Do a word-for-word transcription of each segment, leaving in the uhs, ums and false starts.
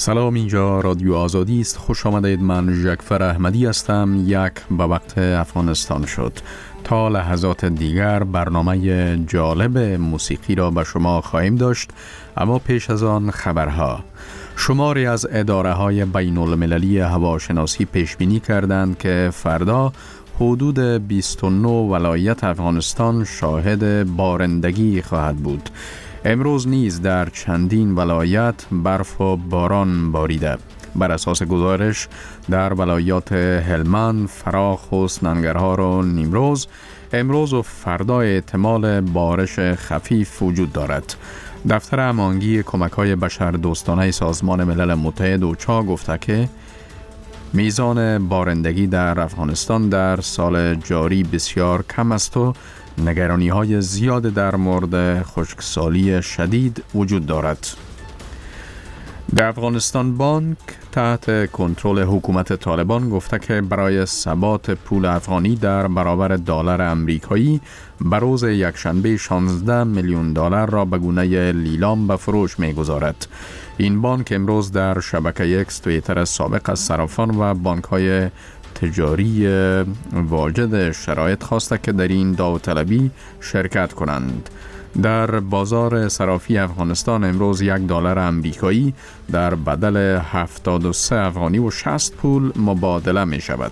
سلام، اینجا رادیو آزادی است. خوش آمدید. من ژکفر احمدی هستم. یک به وقت افغانستان شد. تا لحظات دیگر برنامه جالب موسیقی را به شما خواهیم داشت، اما پیش از آن خبرها. شماری از اداره های بین المللی هواشناسی پیش بینی کردند که فردا حدود بیست و نه ولایت افغانستان شاهد بارندگی خواهد بود. امروز نیز در چندین ولایت برف و باران باریده. بر اساس گزارش در ولایات هلمند، فراخ و ننگرهار و نیمروز امروز و فردا احتمال بارش خفیف وجود دارد. دفتر هماهنگی کمک‌های بشردوستانه سازمان ملل متحد اوچا گفته که میزان بارندگی در افغانستان در سال جاری بسیار کم است و نگرانی‌های زیاد در مورد خشکسالی شدید وجود دارد. در افغانستان بانک تحت کنترل حکومت طالبان گفته که برای ثبات پول افغانی در برابر دلار امریکایی به روز یکشنبه شانزده میلیون دلار را به گونه لیلام به فروش می‌گذارد. این بانک امروز در شبکه اکس توییتر سابق از صرافان و بانک‌های تجاری واجد شرایط خواسته که در این داوطلبی شرکت کنند. در بازار صرافی افغانستان امروز یک دلار امریکایی در بدل هفتاد و سه افغانی و شصت پول مبادله می شود.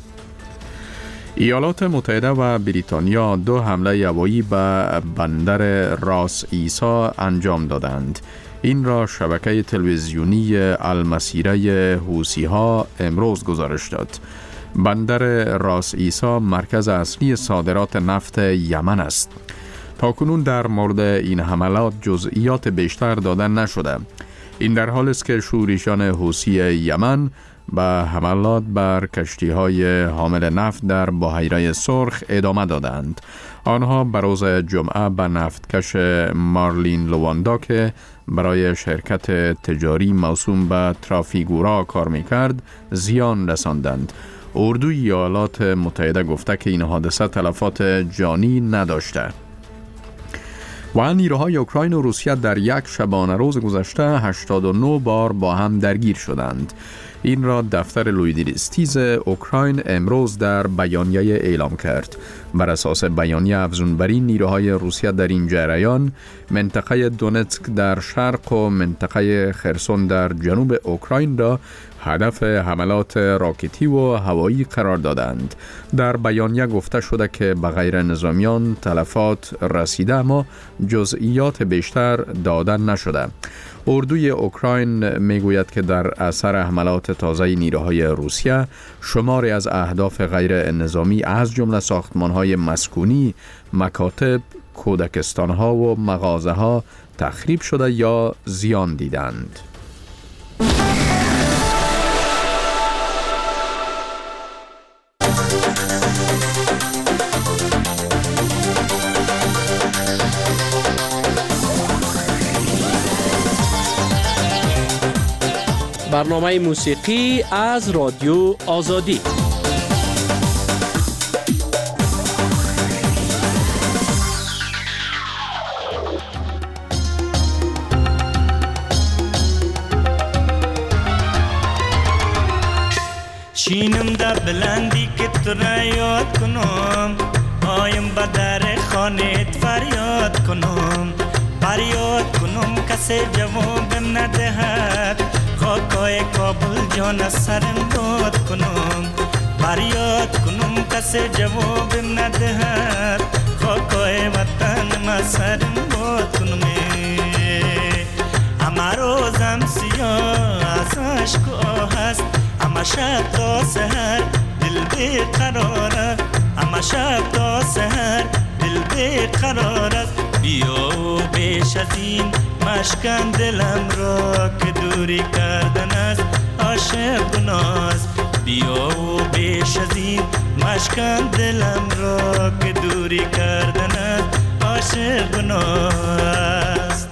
ایالات متحده و بریتانیا دو حمله هوایی به بندر راس عیسی انجام دادند. این را شبکه تلویزیونی المسیره حوثی ها امروز گزارش داد. بندر راس عیسی مرکز اصلی صادرات نفت یمن است. تاکنون در مورد این حملات جزئیات بیشتر داده نشده. این در حال است که شورشیان حوثی یمن به حملات بر کشتی‌های حامل نفت در بحیره سرخ ادامه دادند. آنها بر روز جمعه به نفتکش مارلین لواندا که برای شرکت تجاری موسوم به ترافیگورا کار می‌کرد زیان رساندند. اردوی ایالات متحده گفته که این حادثه تلفات جانی نداشته. و نیروهای اوکراین و روسیه در یک شبانه روز گذشته هشتاد و نه بار با هم درگیر شدند. این را دفتر لویدریستیز اوکراین امروز در بیانیه اعلام کرد. بر اساس بیانیه افزونبری نیروهای روسیه در این جریان منطقه دونتسک در شرق و منطقه خرسون در جنوب اوکراین را هدف حملات راکتی و هوایی قرار دادند. در بیانیه گفته شده که به غیر نظامیان تلفات رسیده اما جزئیات بیشتر داده نشده. اردوی اوکراین میگوید که در اثر حملات تازه نیروهای روسیه شماری از اهداف غیر نظامی از جمله ساختمان‌های مسکونی، مکاتب، کودکستان‌ها و مغازه‌ها تخریب شده یا زیان دیدند. برنامه موسیقی از رادیو آزادی. شینم در بلندی که تو را یاد کنم، آیم به در خانت فریاد کنم، فریاد کنم کسی جواب ندهد، خاکای کابل جان از سرم داد کنم، فریاد کنم کسی جواب ندهد، خاکای وطن ما سرم داد کنم. همه روزم سیاه از عشق و آه است، همه شب تا سحر دل بیقرار است، همه شب تا سحر دل بیقرار است. بیا و بیش از این مشکن دلم را که دوری کردن است عاشق گناست. بیا و بیش از این مشکن دلم را که دوری کردن است عاشق گناست.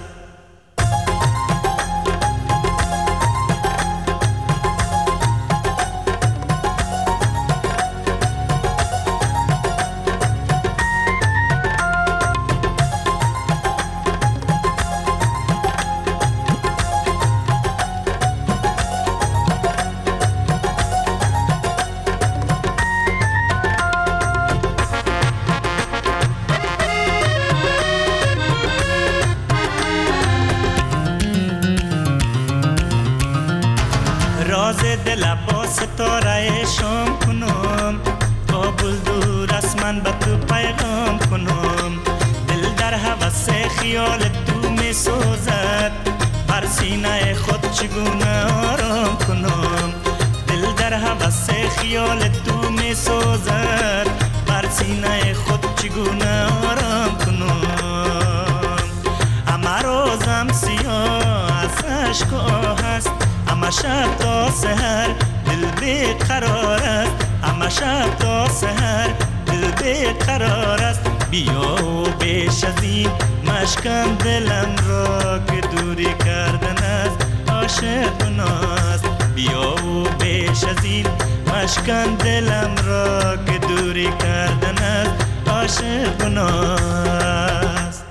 ستاره شام کنم، کابل دور است من به تو پیغام کنم. دل در هوس خیال تو می سوزد، بر سینه خود چگونه آرام کنم. دل در هوس خیال تو می سوزد، بر سینه خود چگونه آرام کنم. همه روزم سیاه از عشق و آه است، همه شب تا سحر دل بی قرار است. همه شب تا سحر دل بی قرار است. بیا و بیش از این مشکن دلم را که دوری کردن است عاشق گناست. بیا و بیش از این مشکن دلم را که دوری کردن است عاشق گناست.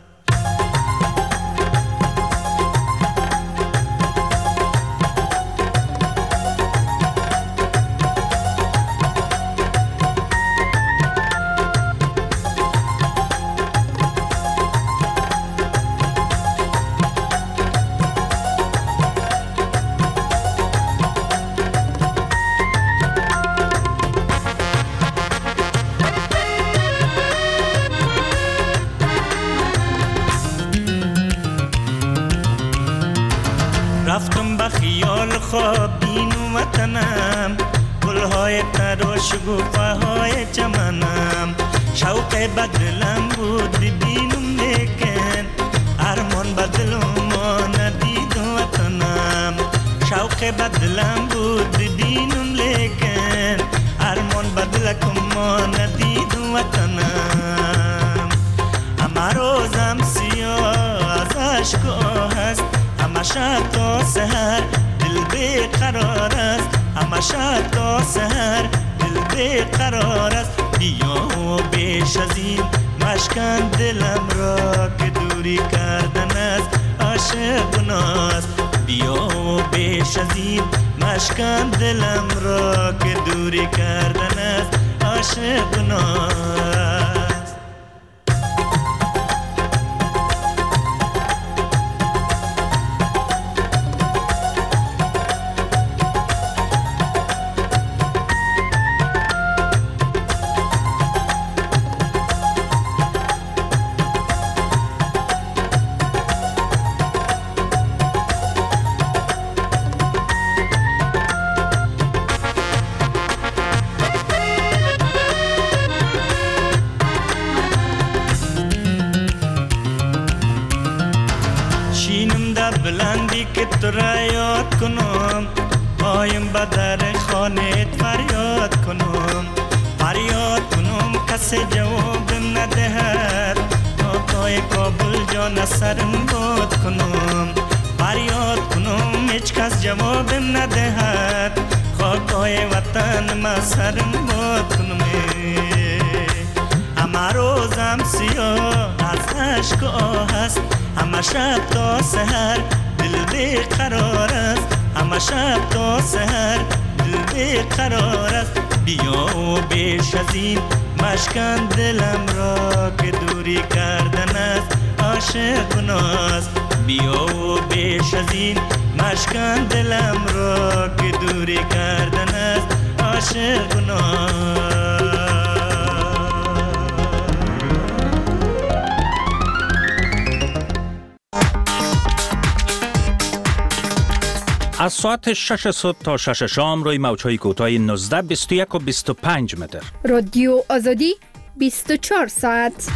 رفتم به خیال خواب بینم وطنم، گلهای تر و شکوفه های چمنم. شوق به دلم بود ببینم لیکن ارمان به دلم ندید وطنم. شوق به دلم بود ببینم لیکن ارمان به دلکم ندید وطنم. همه روزم سیاه از عشق و آه است، همه شب تا سحر دل بی قرار است. همه شب تا سحر دل بی قرار است. بیا و بیش از این مشکن دلم را که دوری کردن است عاشق گناست. بیا و بیش از این مشکن دلم را که دوری کردن است عاشق گناست. بلندی که تو را یاد کنم، پایم به در خانه فریاد کنم. فریاد کنم کسی جوابم ندهد، تای کابل جان سرم باد کنم. فریاد کنم هیچ کس جوابم ندهد، خاکای وطن ما سرم باد کنم. همه روزم سیاه از عشق و آه است، همه شب تا سحر دل بی قرار است. همه شب تا سحر دل بی قرار است. بیا و بیش از این مشکن دلم را که دوری کردن است عاشق گناست. بیا و بیش از این مشکن دلم را که دوری کردن است عاشق گناست. از ساعت شش صبح تا شش شام روی موج‌های کوتاه نوزده، بیست و یک و بیست و پنج متر. رادیو آزادی بیست و چهار ساعت.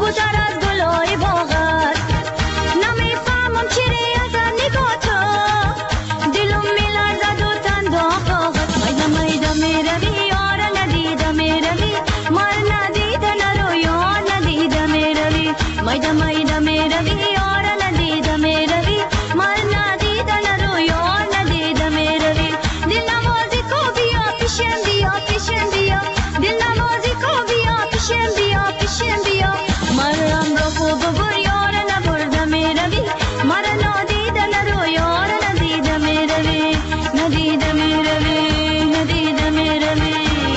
خوشبوتر از گلای باغ است. نمیفهمم چیره از نگاه تو، دلم میلرزد و تن داغ داغ است. میده میده میروی یار ندیده میروی، مر ندیده نرو یار ندیده میروی. میده میده میروی یار ندیده میروی، مر ندیده نرو یار ندیده میروی. دل نوازی کو بیا پیشم بیا پیشم بیا، دل نوازی کو بیا پیشم بیا پیشم بیا. مرم را خوب ببر یار نبرده میروی، مر ندیده نرو یار ندیده میروی. ندیده میروی ندیده میروی.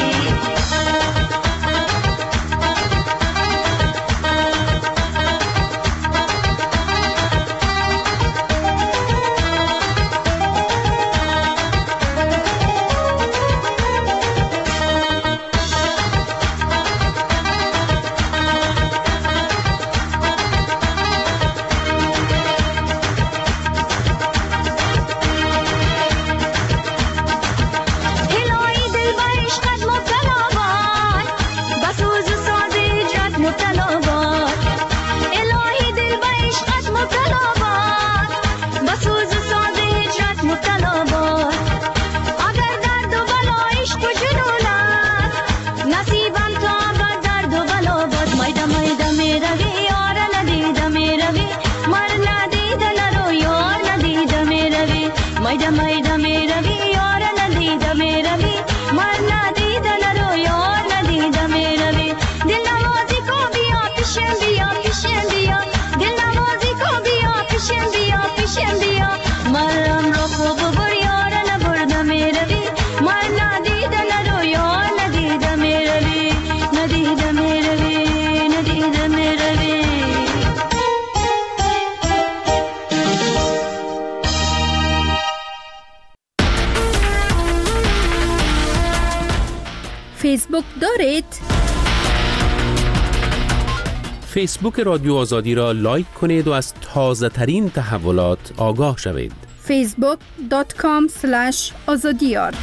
هلای دل بر عشقت مبتلا باد، بسوز و ساز هجرت مبتلا باد. الهی دل بر عشقت مبتلا باد، بسوز و ساز هجرت مبتلا باد. اگر درد و بلا عشق و جنون است، نصیبم تا ابد درد و بلا باد. میده میده میروی یار ندیده میروی، مر ندیده نرو یار ندیده میروی. میده میده میروی یار ندیده میروی، مر ندیده نرو یار ندیده میروی. دل نوازی کو بیا پیشم بیا پیشم بیا، دل نوازی کو بیا پیشم بیا پیشم بیا. مرم را خوب ببر یار نبرده میروی، مر ندیده نرو یار ندیده میروی. ندیده میروی ندیده میروی. فیسبوک دارید؟ فیسبوک رادیو آزادی را لایک کنید و از تازه ترین تحولات آگاه شوید. فیسبوک دات کام سلش آزادیار.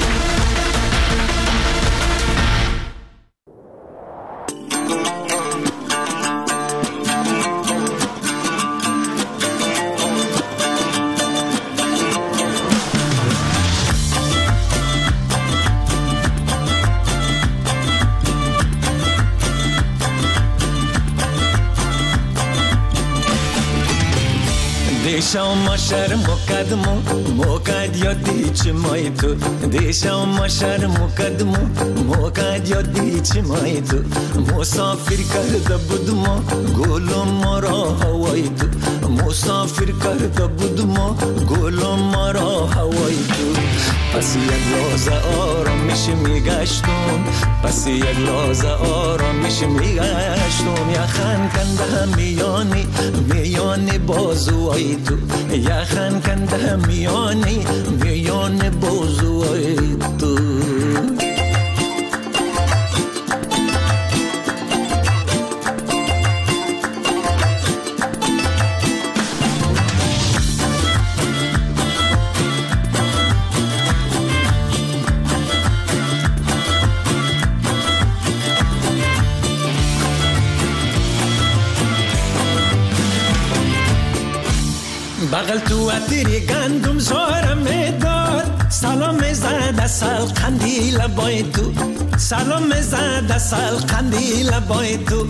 دیشا ما شهر مقدمو موقع یادی چی مای تو، دیشا ما شهر مقدمو موقع یادی چی مای تو. مسافر کرده بودم گلم مرا هوای تو، مسافر کرده بودم گلم مرا هوای تو. پس یک لحظه آرامش میگشتم، پس یک لحظه آرامش میگشتم. یخن کنده میانی میانی بازوهای تو، یخن کنده میانی میانی بازوهای تو. بغل تو عطری گندم زارم میداد، سلام زده سال قندیل بای تو، سلام زده سال قندیل بای تو.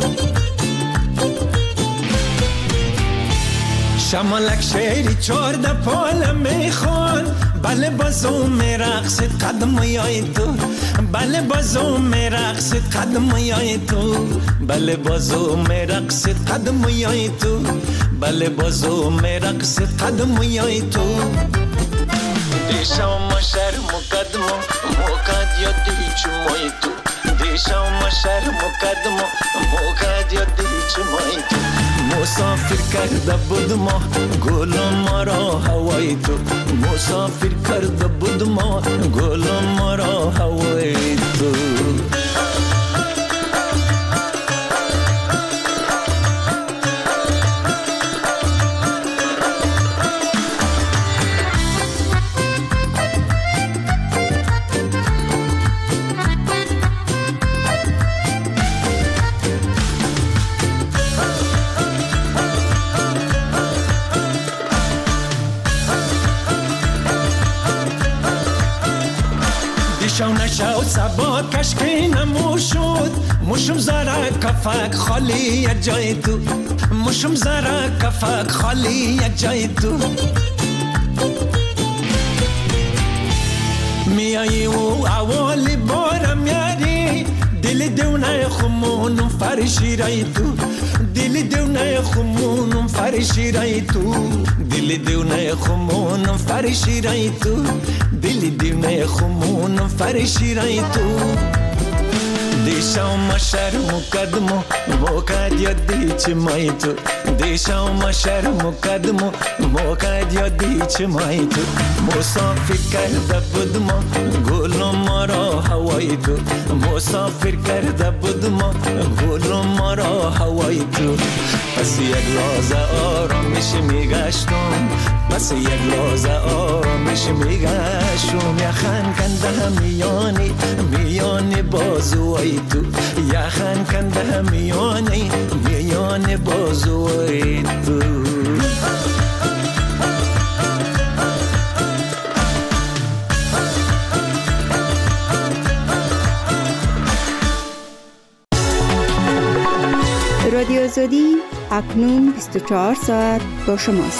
شمالک شیری چارده پال میخوان، بله بازو میرقصد قدم یای تو، بله بازو میرقصد قدم یای تو، بله بازو میرقصد قدم یای تو، بله بازو میرقصد قدم یای تو. دیشا ما شهر مقدمو موقع یادی چمای تو، دیشا ما شهر مقدمو موقع یادی چمای تو. مسافر کرده بود ما گل مرا هوای تو، مسافر کرده بود ما گل مرا هوای تو. ما کشکی نمو شد مشم زره کفک خالی یک جای تو مشم زره کفک خالی یک جای تو میایی و اولی بارم یاری دل دونه خمونم فرشی رای تو دل دونه خمونم فرشی رای تو دل دونه خمونم فرشی رای تو دل دونه خمونم فرشی رای تو دیشا ما شرم کدمو موکد یادی چه مای تو دیشا ما شرم کدمو موکد یادی چه مای تو مسافر کرده بودم گلم مرا هوای تو مسافر کرده بودم گلم مرا هوای تو پس یک لحظه آرامش میگشتم پس یک لحظه آرامش میگشتم یخن کنده میانی میانی بازوی تو یخن کنده میانی میانی بازوی تو رادیو آزادی اکنون بیست و چهار ساعت با شماست.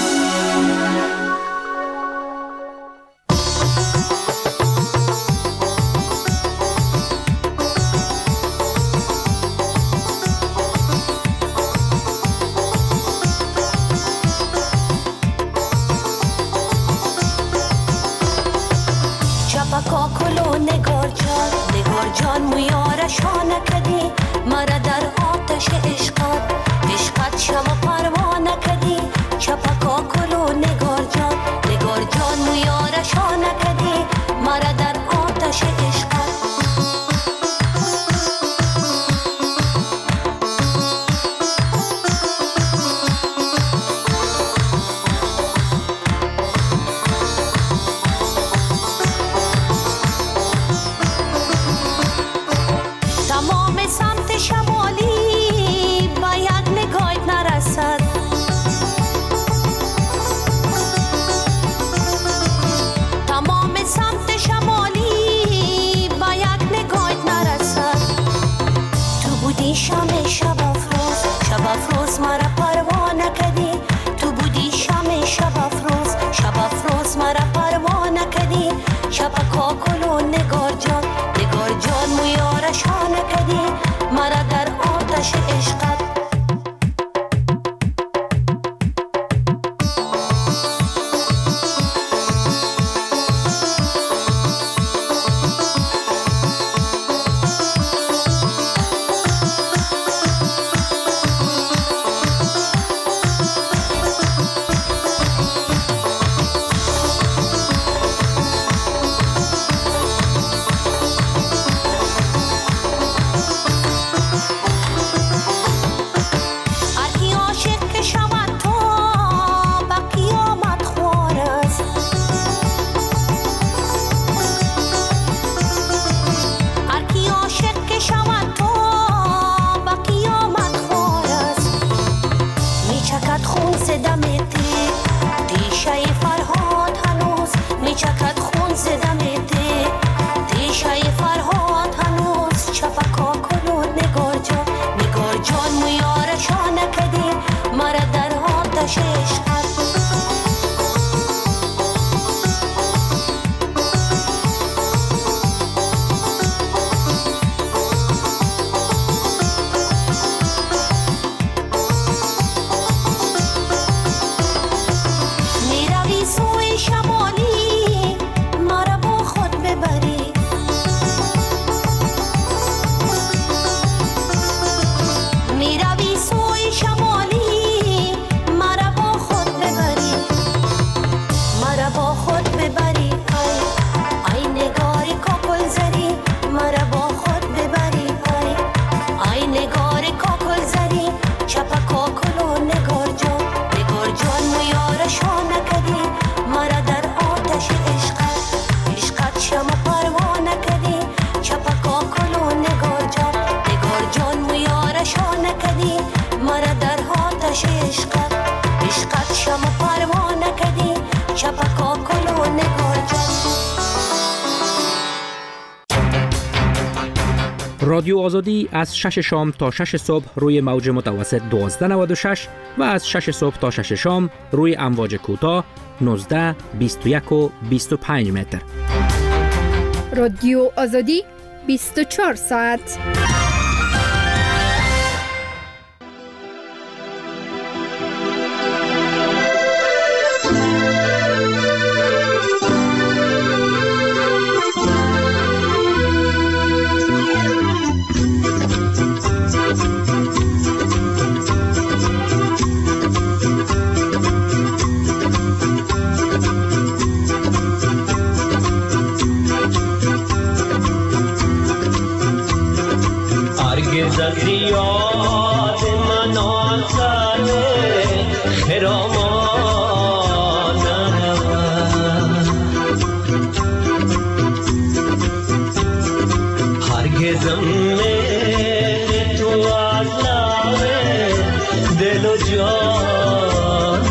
چپکا کلو نگار جان نگار جان مویارشانه کدی مرا در آتش عشقات عشقات شما پروانه کدی چپکا کلو نگار جان نگار جان مویارشانه کدی مرا در آتش عشقات شام شب افروز شب افروز مرا پروانه کدی تو بودی شام شب افروز شب افروز مرا پروانه کدی چپکا کلو نگار جان نگار جان مویارشانه کدی مرا در آتش عشقت رادیو آزادی از شش شام تا شش صبح روی موج متوسط دوازده نود و شش و از شش صبح تا شش شام روی امواج کوتاه نوزده، بیست و یک و بیست و پنج متر. رادیو آزادی بیست و چهار ساعت. زیاد من آسان خرامان هرگزم میل تو از لبه دل و جان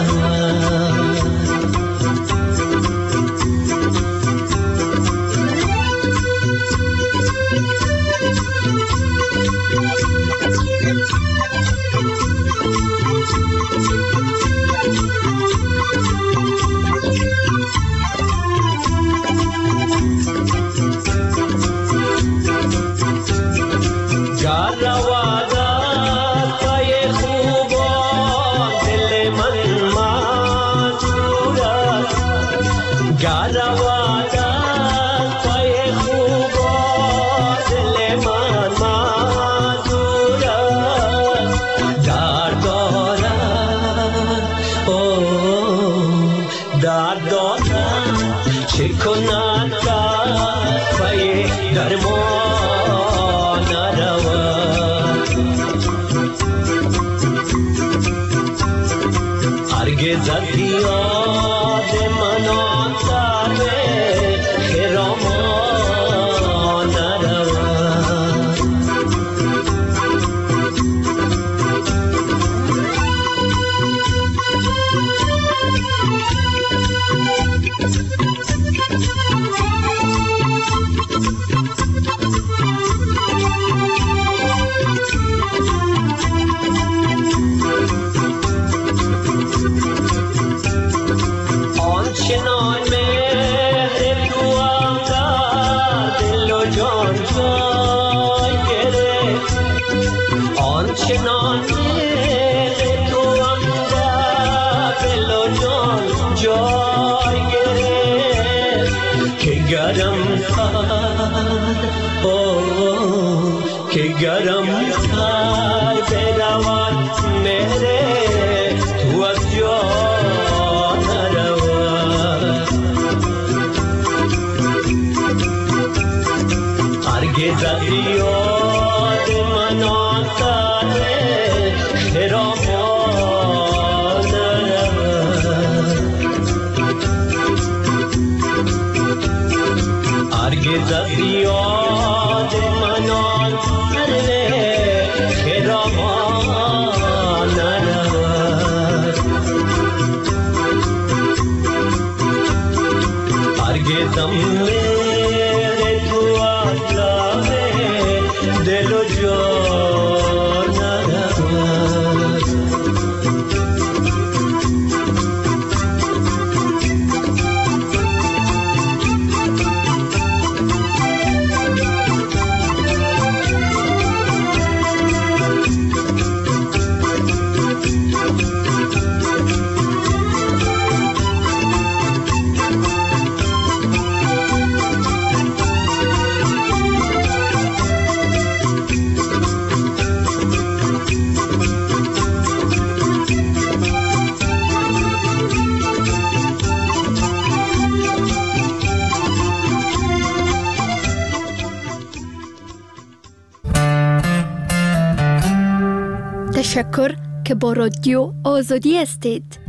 تشکر که با رادیو آزادی هستید.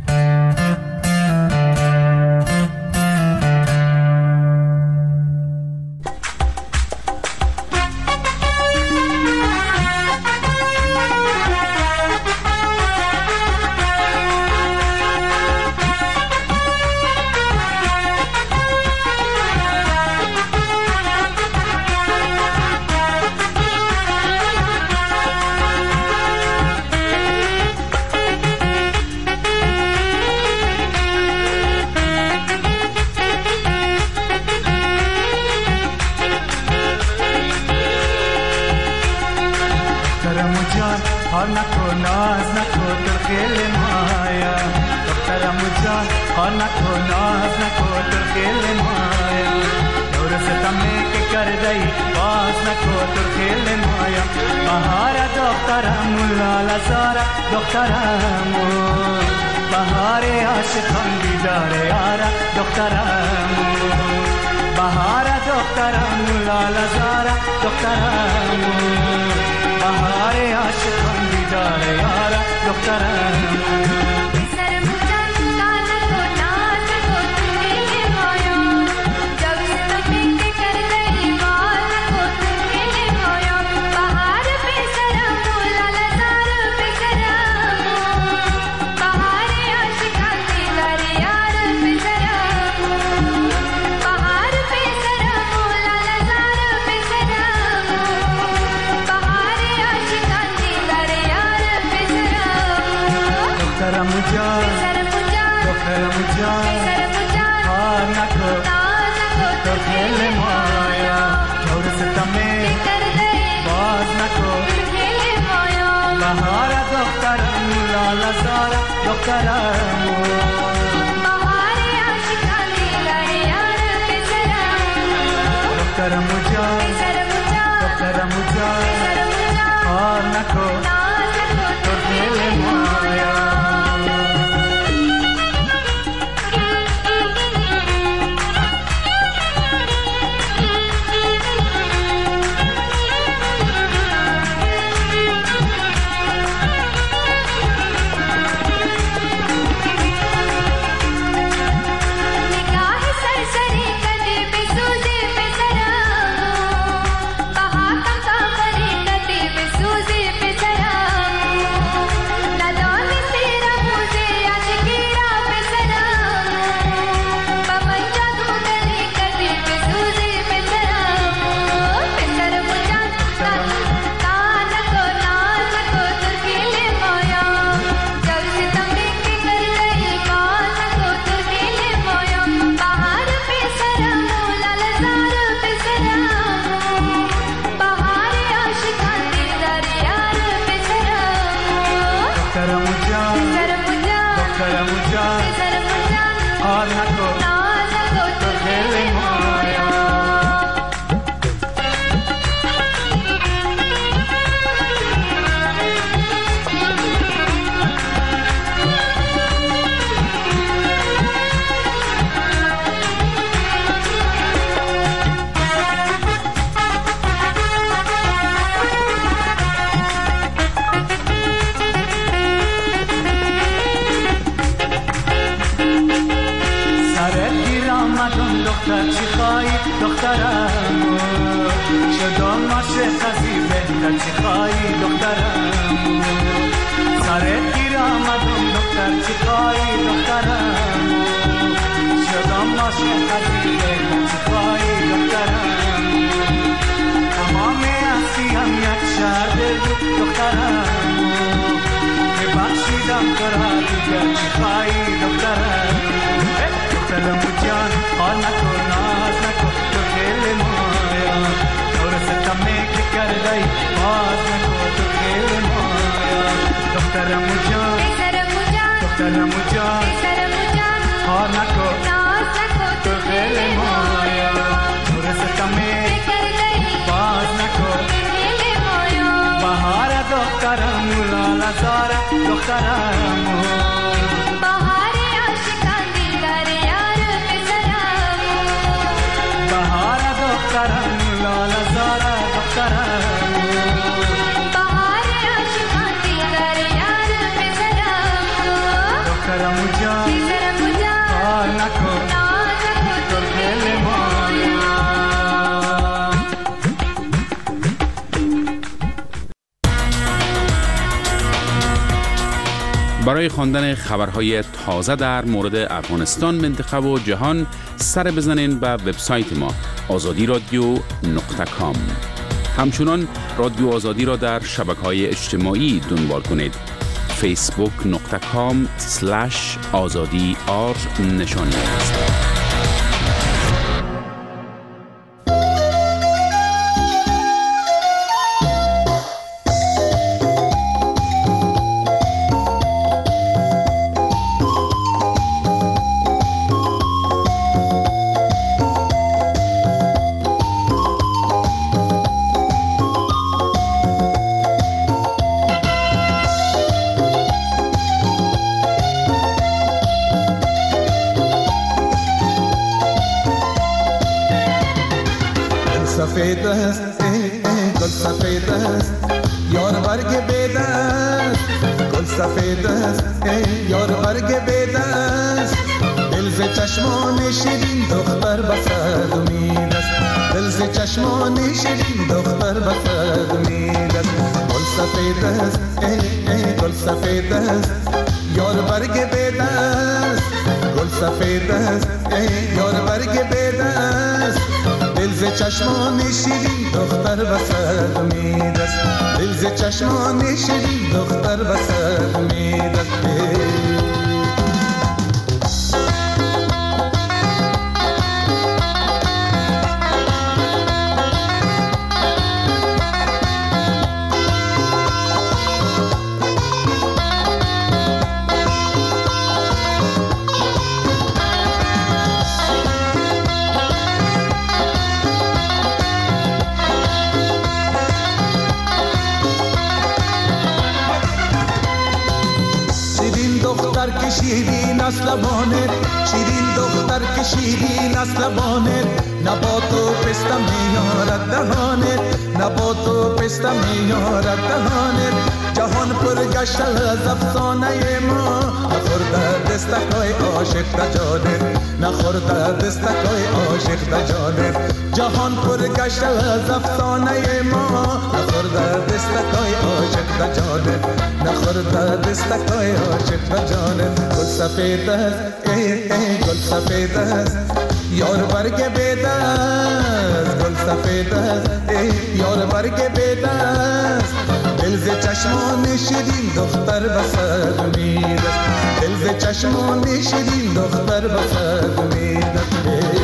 خار نکو ناز نکو در خیل مایا دخترم جان خار نکو ناز نکو در خیل مایا دور ستمی که کردی باز نکو در خیل مایا بهار دخترم لالا زارا دخترم بهار عاشقان دیدار یارا دخترم بهار دخترم لالا زارا دخترم بهار عاشقان دیدار یارا دخترم برای خواندن خبرهای تازه در مورد افغانستان، منطقه و جهان سر بزنین به وبسایت ما آزادی رادیو نقطه کام. همچنان رادیو آزادی را در شبکه‌های اجتماعی دنبال کنید. فیسبوک نقطه کام سلش آزادی آر نشانی است. سفید است ای ای گل سفید است یار برگ بید است گل سفید است ای یار برگ بید است دل ز چشمان شیرین دختر بسد امید است دل ز چشمان شیرین دختر بسد امید است گل سفید است ای ای گل سفید است یار برگ بید است گل سفید است ای یار برگ بید است دل ز چشمان شیرین دختر بسد امید است دل ز چشمان شیرین دختر بسد امید است دختر که شیرین است لبانت شیرین دختر که شیرین است لبانت نبات و پسته میارد دهانت نبات و پسته میارد دهانت جهان پر گشت از افسانه ما نخورده دستکای عاشق در جانت نخورده دستکای عاشق در جانت جهان پر گشت از افسانه ما نخورده دستکای عاشق در جانت نخورده دستکای عاشق در جانت گل سفید است ای ای گل سفید است یار برگ بید است گل سفید است ای یار برگ بید است دل ز چشمان شیرین دختر بسد امید است دل ز چشمان شیرین دختر بسد امید است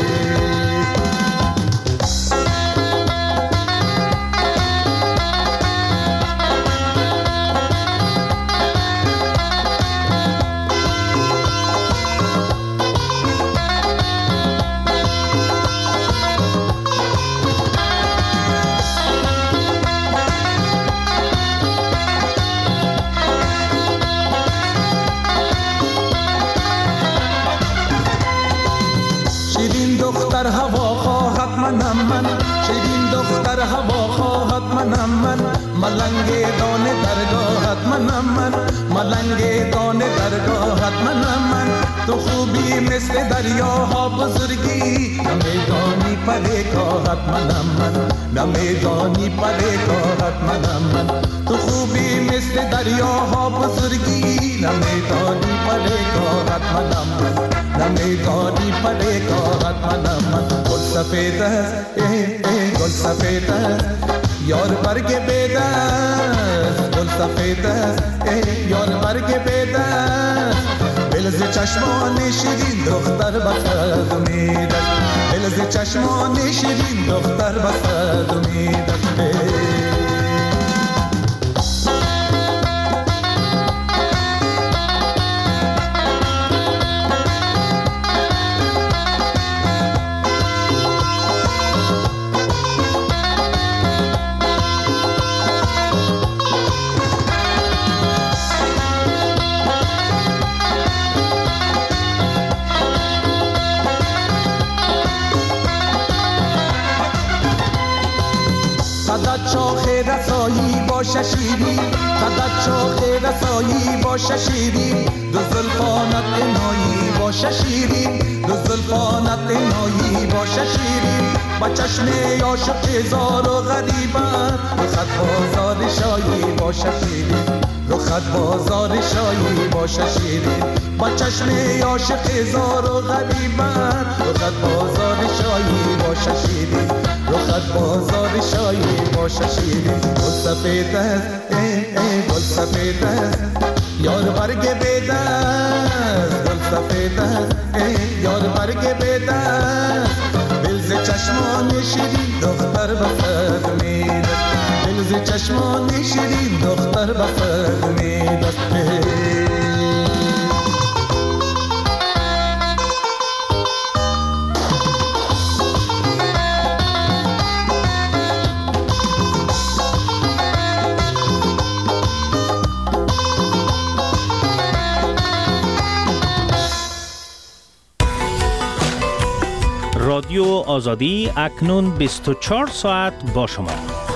دختر هوا خواهد منم من شیرین دختر هوا خواهد منم من ملنگ دانه درگاهت منم من ملنگ دانه درگاهت منم من تو خوبی مثل دریاها بزرگی نمیدانی پرگاهت منم من نمیدانی پرگاهت منم من تو خوبی مثل دریاها بزرگی نمیدانی پرگاهت منم من نمیدانی پرگاهت منم من گل سفید است ای ای گل سفید است یار برگ بید است گل سفید است ای یار برگ بید است دل ز چشمان شیرین دختر بسد امید است دل ز چشمان شیرین دختر بسد امید است قدت شاخ رسایی باشه شیرین قدت شاخ رسایی باشه شیرین دو زلفانت انایی باشه شیرین دو زلفانت انایی باشه شیرین با چشم عاشق زار و غریبت رخت بازار شایی باشه شیرین رخت بازار شایی باشه شیرین با چشم عاشق زار و غریبت رخت بازار شایی باشه شیرین رخت بازار شایی باشه شیرین گل سفید است ای ای گل سفید است یار برگ بید است گل سفید است ای یار برگ بید است دل ز چشمان شیرین دختر بسد امید است دل ز چشمان شیرین دختر بسد امید است رادیو رادیو آزادی اکنون بیست و چهار ساعت با شما.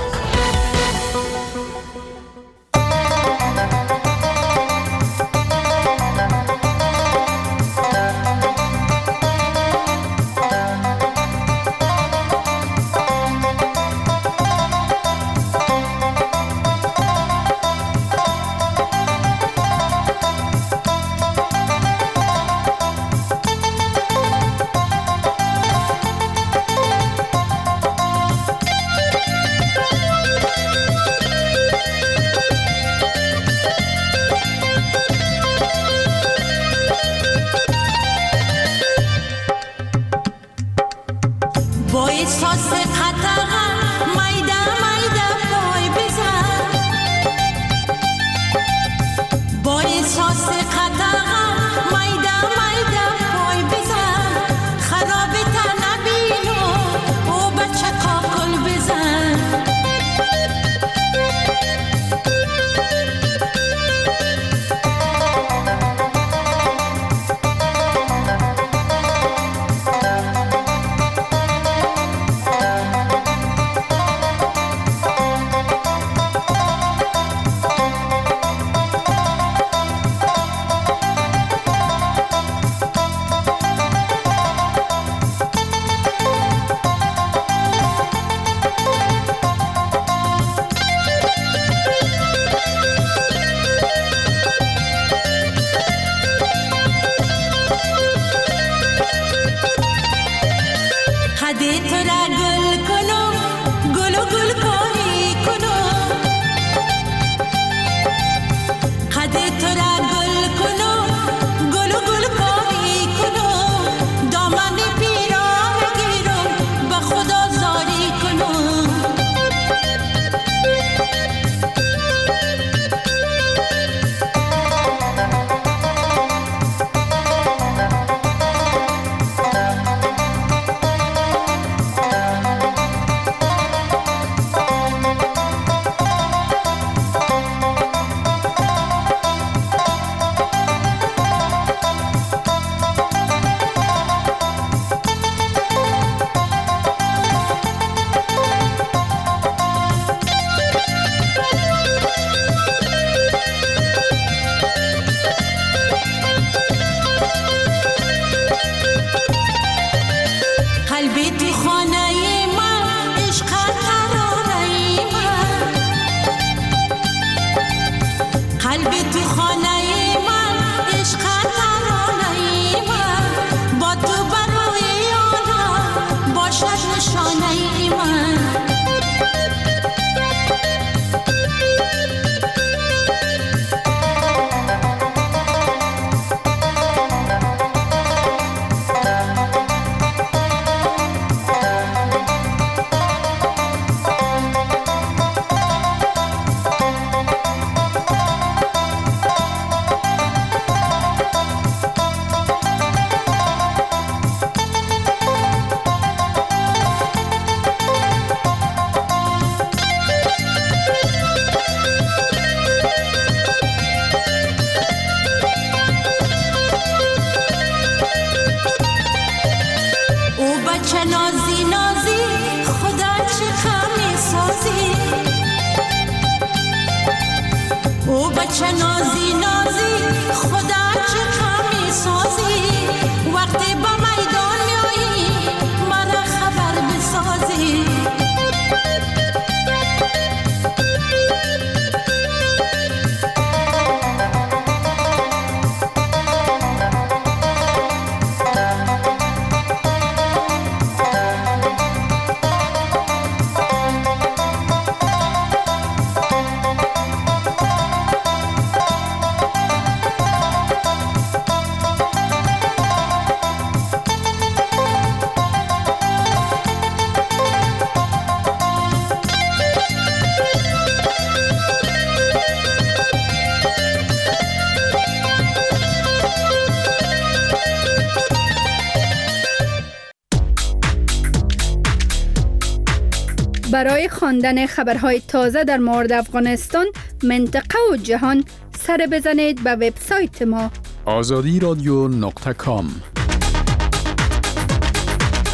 برای خواندن خبرهای تازه در مورد افغانستان، منطقه و جهان سر بزنید به وبسایت ما آزادی رادیو نقطه کام.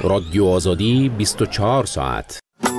رادیو آزادی بیست و چهار ساعت.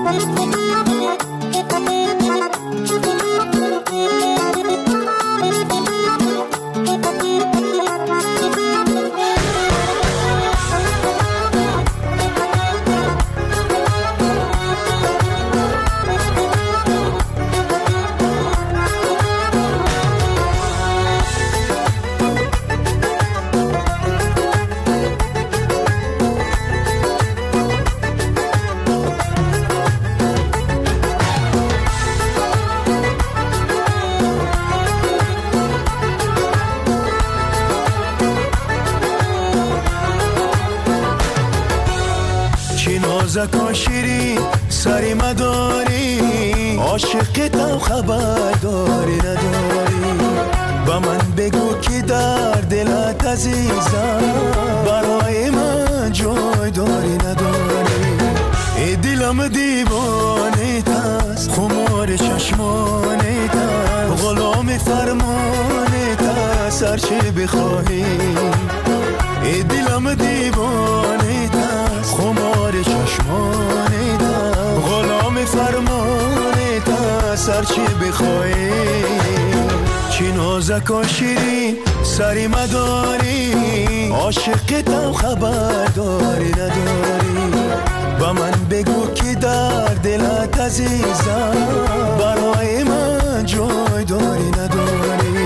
زکا شیرین سری مداری عاشقتم خبرداری نداری با من بگو که در دلت عزیزم برای من جای داری نداری ای دلم دیوانه تست خمار چشمانه تست غلام فرمانه تست هرچی بخواهی ای دلم دیوانه تست خمار چشمانه تست غلام فرمانه تست هرچی بخواهی چی نازک و شیرین سری مداری عاشقتم خبرداری نداری با من بگو که در دلت عزیزم برای من جای داری نداری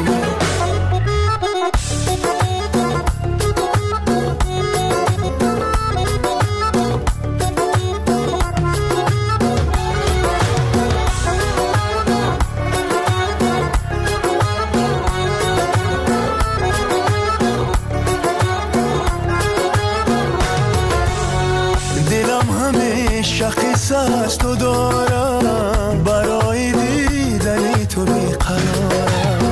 است تو دارم برای دیدنی تو بیقرارم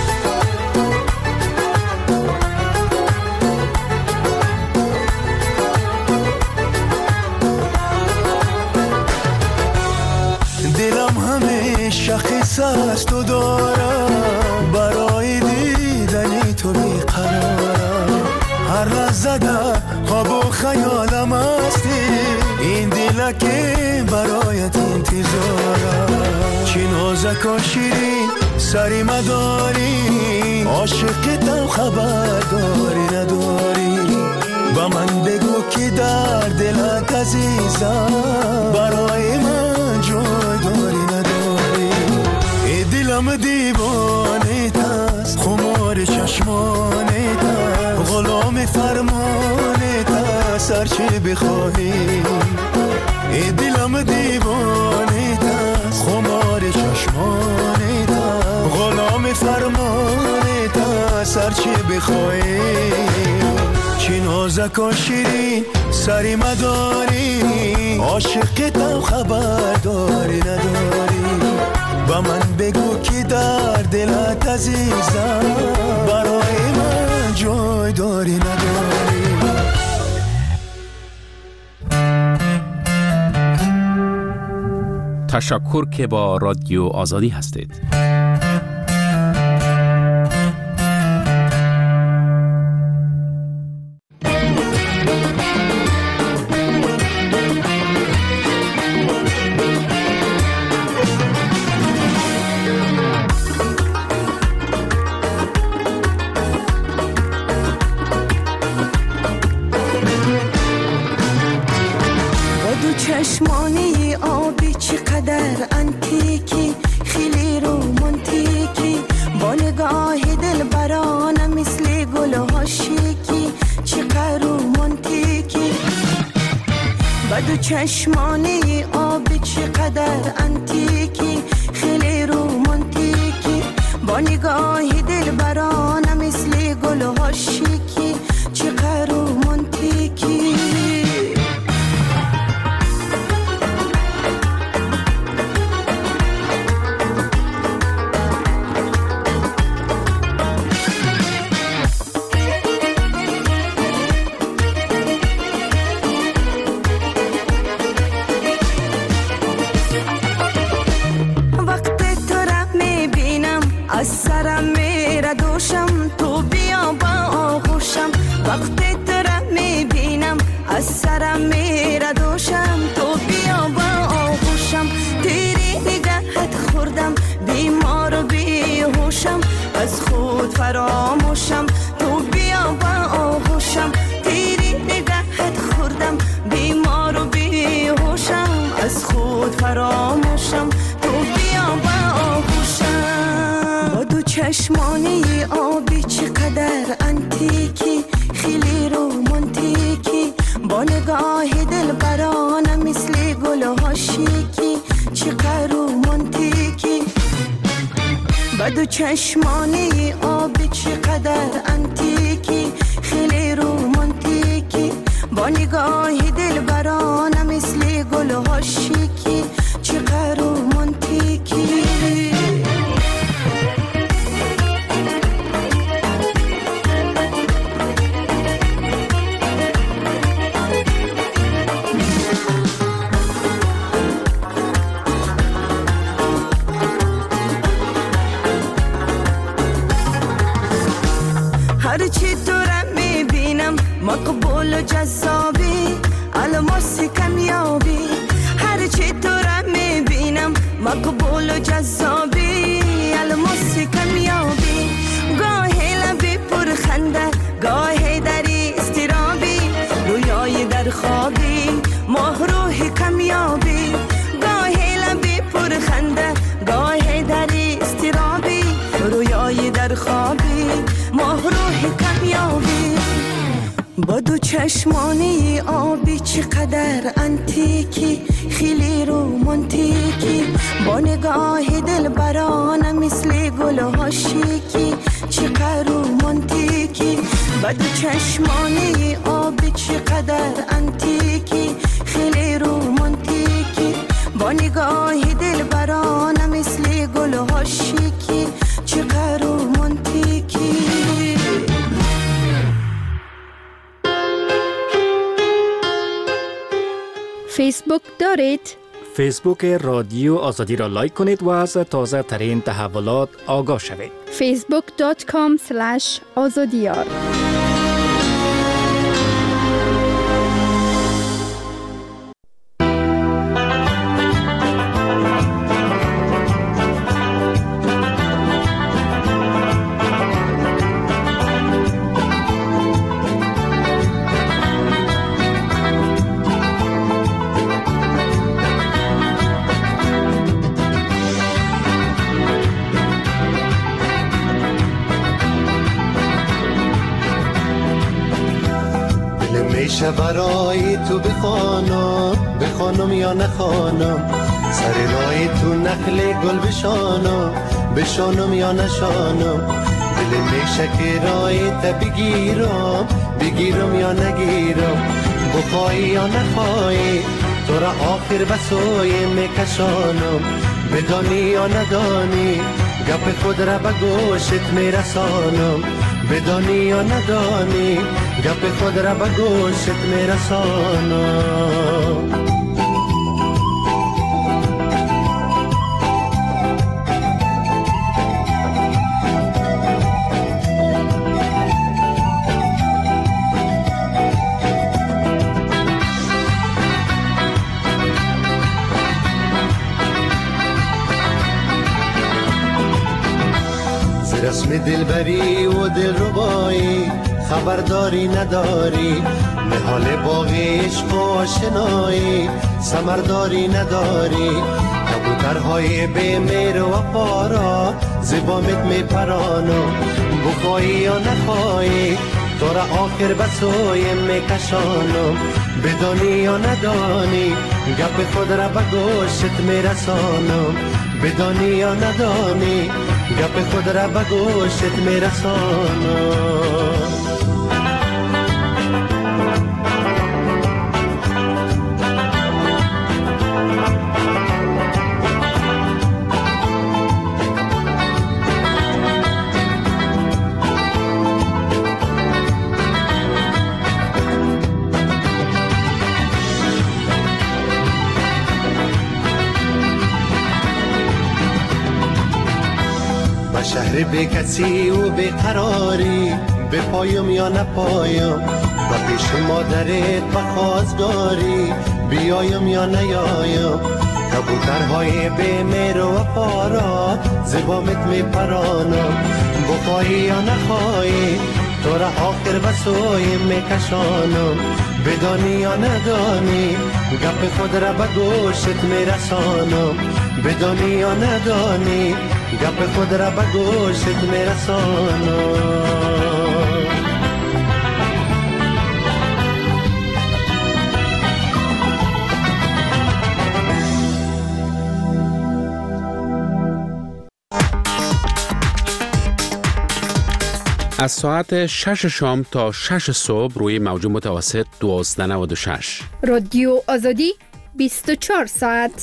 دلم همه شخص است تو دارم برای دیدنی تو بیقرارم هر لحظه در خواب و خیالم هستی این دل که برایت انتظارم چی نازک و شیرین سری مداری عاشقتم خبرداری نداری با من بگو که در دلت عزیزم برای من جای داری نداری ای دلم دیوانه تست خمار چشمانه تست غلام فرمانه تست هرچی بخواهی ای دلم دیوانه تست خمار چشمانه تست غلام فرمانه تست هرچی بخواهی چی نازک و شیرین سری مداری عاشقتم خبرداری نداری با من بگو که در دلت عزیزم برای من جای داری نداری تشکر که با رادیو آزادی هستید. چشمانی آبی چقدر انتیکی خیلی رومانتیکی با نگاه دل برانه مثل گل ها شیکی چقدر رومانتیکی بدو چشمانی آبی چقدر انتیکی خیلی رومانتیکی با نگاه دل برانه مثل گل ها شیکی چقدر رومانتیکی از سرم میره دوشم تو بیا با آغوشم وقتی تو را میبینم از سرم میره دوشم، تو بیا با آغوشم، تیری نگهت خوردم، بیمار و بیهوشم، از خود فراموشم، تو بیا با آغوشم، تیری نگهت خوردم، بیمار و بیهوشم، از خود فراموشم، تو بیا با آغوشم. با دو چشمانی آبی چقدر انتیکی، خیلی رومانتیکی، با نگاه دل برانه مثل گل ها شیکی، چقدر رومانتیکی. با دو چشمانی آبی چقدر انتیکی، خیلی رومانتیکی، با نگاه دل برانه مثل گل ها شیکی، چقدر رومانتیکی. هرچی تو را میبینم مقبول و جذابی، الماس کمیابی، هرچی تو را میبینم مقبول و جذابی، الماس کمیابی. گاهی لبی پر خنده، گاهی دری استرابی، رویای در خوابی، ماه روح کمیابی. گاهی لبی پر خنده، گاهی دری استرابی، رویای در خوابی، ماه روح کمیابی. با دو چشمانی آبی چقدر انتیکی، خیلی رومانتیکی، با نگاه دل برانه مثل گل ها شیکی، چقدر رومانتیکی. با دو چشمانی آبی چقدر انتیکی، خیلی رومانتیکی، با نگاه دل برانه مثل گل ها شیکی، چقدر رومانتیکی. فیسبوک دارید؟ فیسبوک رادیو آزادی را لایک کنید و از تازه ترین تحولات آگاه شوید. فیسبوک دات کام اسلش آزادیار. میشه برای تو بخوانم، بخوانم یا نخوانم، سر رای تو نخل گل بشانم، بشانم یا نشانم. دل میشه که رای تا بگیرم، بگیرم یا نگیرم، بخوای یا نخوای، تو را آخر بسوی میکشانم. بدانی یا ندانی، گپ خود را به گوشت میرسانم. بدانی یا ندانی، گپ خود را به گوشت میرسانم. رسم دلبری و دلربایی خبرداری نداری، نهال باغ عشق و آشنایی ثمرداری نداری. کبوترهای به مهر و وفا زبامت میپرانم. بخوای یا نخوای، تو را آخر به سوی میکشانم. بدانی یا ندانی، گپ خود را به گوشت میرسانم. بدانی یا ندانی، گپ خود را به گوشت میرسانم. شهر بی کسی و بی قراری، به پایم یا نپایم و پیش مادرت بخواستگاری بیایم یا نیایم کبوترهای به مهر و وفا زبامت می پرانم بخواهی یا نخواهی تو را آخر و سوی می کشانم بدانی یا ندانی گپ خود را به گوشت می رسانم بدانی یا ندانی گپ خود را به گوشت می رسانم از ساعت شش شام تا شش صبح روی موج متوسط دوازده نود و شش. رادیو آزادی بیست و چهار ساعت.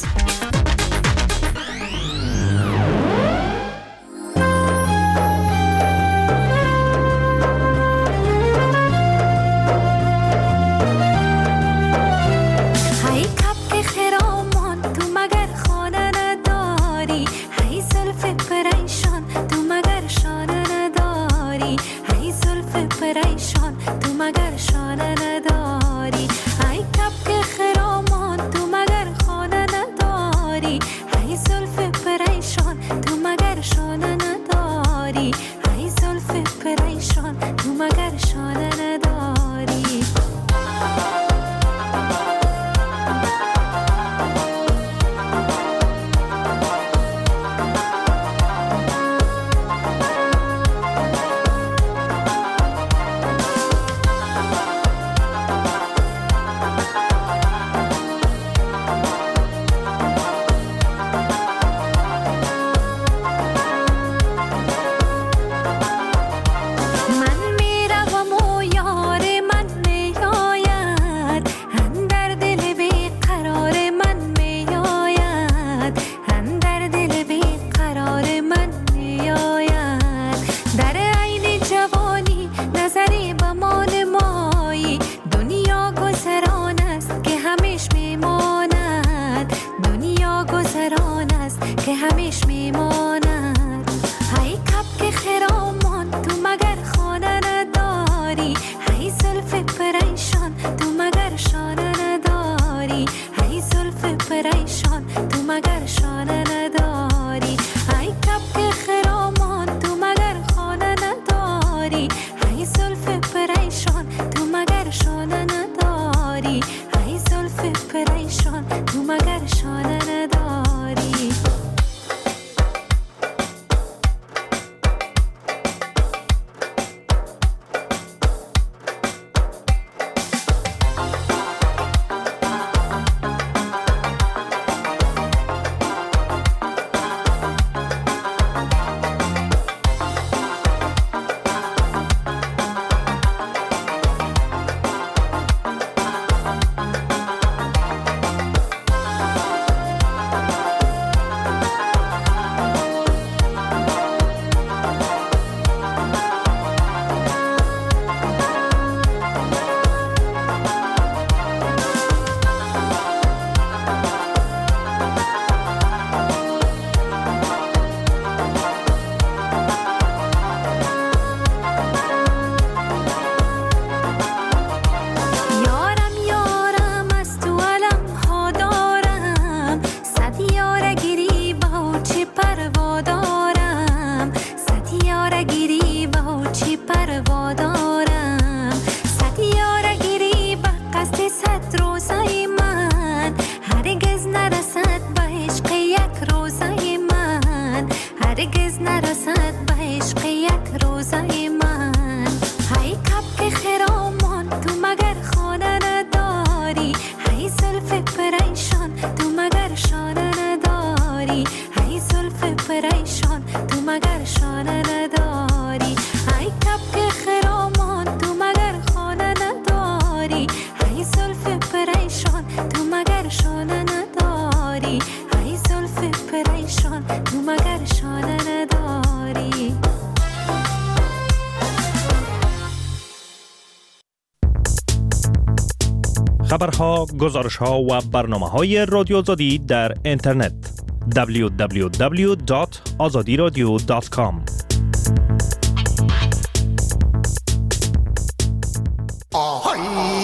خبرها، گزارش‌ها و برنامه‌های رادیو آزادی در اینترنت دبلیو دبلیو دبلیو دات آزادی رادیو دات کام.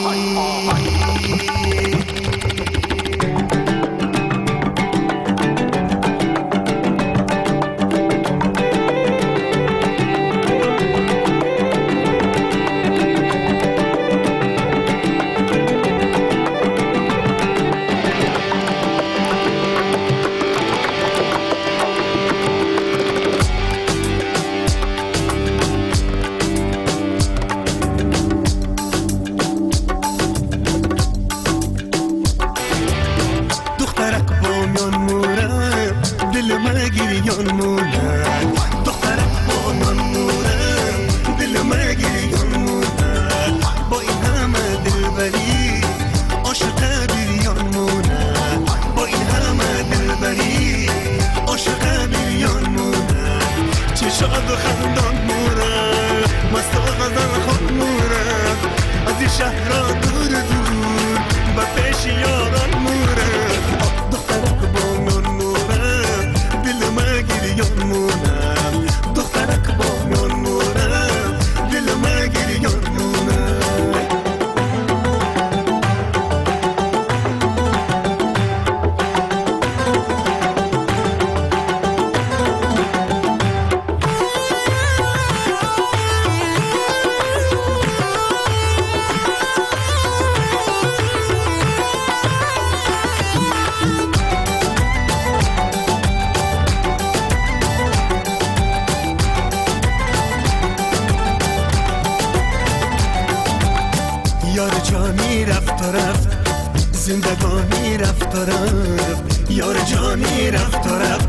زندگانی رفت و رفت، یار جانی رفت و رفت،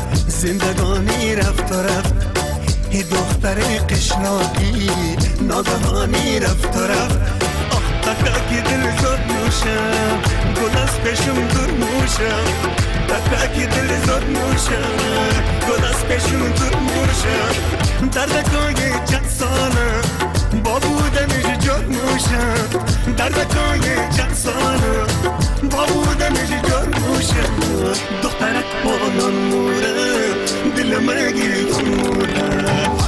زندگانی رفت و رفت. ای دختر قشلاقی ناگهانی رفت و رفت. آخ تکاکی دل زد نوشم، گل از پیشم دور موشم. تکاکی دل زد نوشم، گل از پیشم دور موشم. دردکای چند ساله با بودنش جد موشم. دردکای چند ساله با بودنش جد موشم. دخترک با نان موره دل مگی موره.